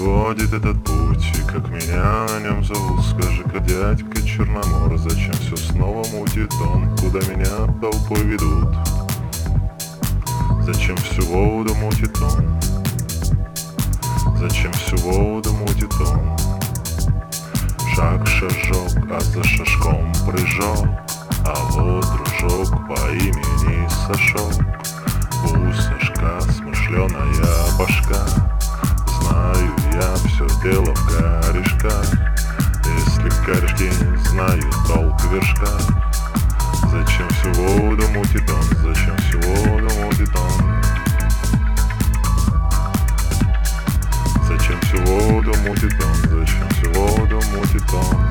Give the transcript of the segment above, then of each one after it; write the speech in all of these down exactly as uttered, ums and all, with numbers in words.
приводит этот путь, и как меня на нем зовут? Скажи-ка, дядька Черномор, зачем все снова мутит он? Куда меня толпой ведут? Зачем всю воду мутит он? Зачем всю воду мутит он? Шаг, шажок, а за шажком прыжок, а вот дружок по имени Сашок. У Сашка смышленая башка, знаю я все дело в корешках. Если корешки знают толк в вершках, зачем всю воду мутит он? Зачем всю воду мутит он? Зачем всю воду мутит он? Зачем всю воду мутит он?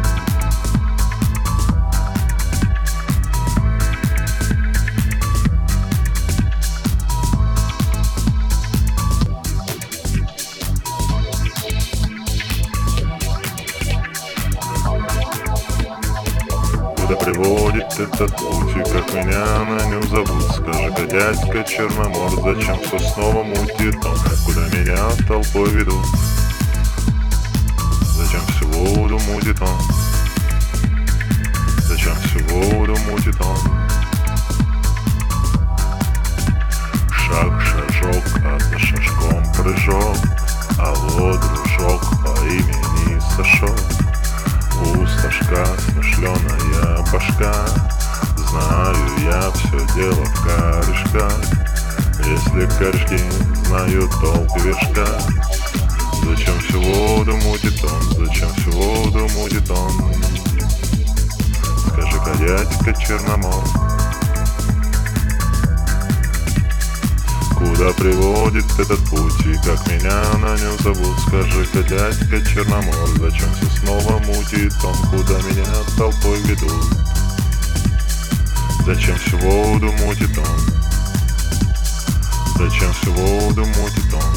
Куда приводит этот путь, и как меня на нем зовут? Скажи-ка, дядька Черномор, зачем все снова мутит он? Куда меня толпой ведут? Зачем всю воду мутит он? Зачем всю воду мутит он? Шаг, шажок, а за шажком прыжок, а вот дружок по имени Сашок. У Сашка смышленая башка, знаю я все дело в корешках. Если корешки знают толк в вершках, зачем всю воду мутит он? Зачем всю воду мутит он? Скажи-ка, дядька Черномор, куда приводит этот путь, и как меня на нем зовут? Скажи-ка, дядька Черномор, зачем все снова мутит он? Куда меня толпой ведут? Зачем всю воду мутит он? Зачем всю воду мутит он?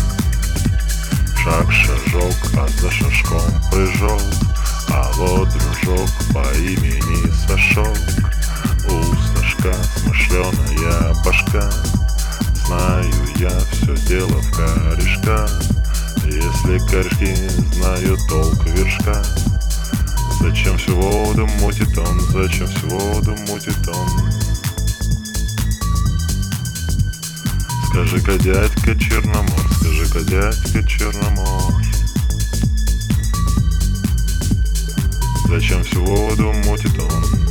Шаг, шажок, а за шажком прыжок, а вот дружок по имени Сашок. У Сашка смышленая башка, знаю я все дело в корешках. Если корешки знают толк в вершках, зачем всю воду мутит он? Зачем всю воду мутит он? Скажи-ка, дядька Черномор, скажи-ка, дядька Черномор, зачем всю воду мутит он?